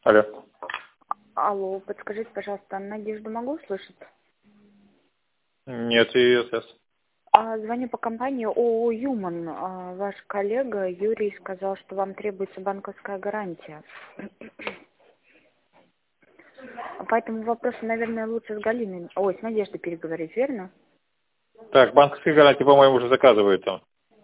Алло. Алло, подскажите, пожалуйста, Надежду могу услышать? Нет, ее сейчас. Звоню по компании ООО «Юман». Ваш коллега Юрий сказал, что вам требуется банковская гарантия. Поэтому вопрос, наверное, лучше с Галиной, с Надеждой переговорить, верно? Так, банковские гарантии, по-моему, уже заказывают там.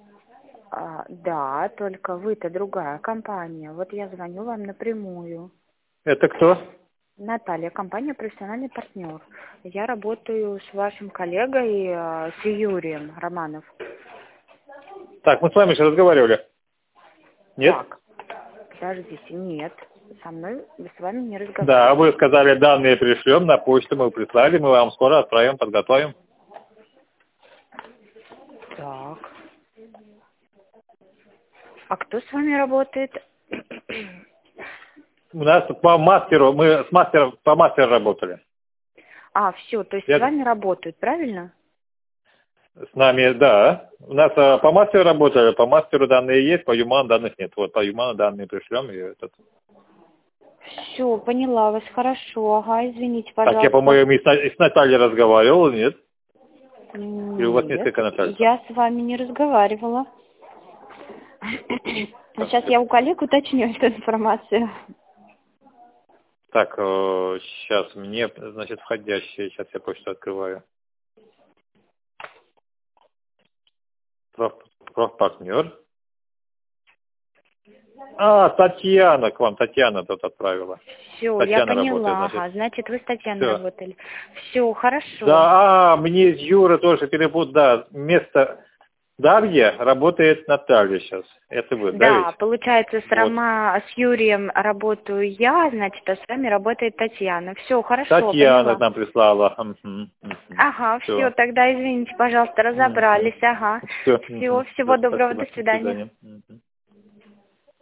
Да, только вы-то другая компания. Вот я звоню вам напрямую. Это кто? Наталья, компания «Профессиональный партнер». Я работаю с вашим коллегой, с Юрием Романов. Так, мы с вами еще разговаривали. Нет? Так, подождите, нет. С вами не разговариваю. Да, вы сказали, данные пришлем, на почту мы прислали, мы вам скоро отправим, подготовим. Так. А кто с вами работает? У нас по мастеру, мы с мастером, по мастеру работали. Все, то есть с вами работают, правильно? С нами, да. У нас по мастеру работали, по мастеру данные есть, по Юману данных нет. Вот по Юману данные пришлем и этот. Все, поняла вас, хорошо. Ага, извините, пожалуйста. Так, я, по-моему, и с Натальей разговаривал, нет? Или у вас Нет, несколько Натальи? я с вами не разговаривала. Сейчас я у коллег уточню эту информацию. Так, сейчас мне, значит, входящие. Сейчас я почту открываю. Профпартнер. Татьяна к вам. Татьяна тут отправила. Все, я Татьяна поняла. работает, Значит, вы с Татьяной Всё. работали. Все, хорошо. Да, мне Юра тоже перепутал. Да, место Дарья работает Наталья сейчас. Это вы, да? Да, Ведь? получается, с Юрием работаю я, значит, а с вами работает Татьяна. Все, хорошо, Татьяна поняла. к нам прислала. Ага, Всё. все, тогда извините, пожалуйста, разобрались. Ага. Всё. Всего доброго, Спасибо. до свидания. До свидания.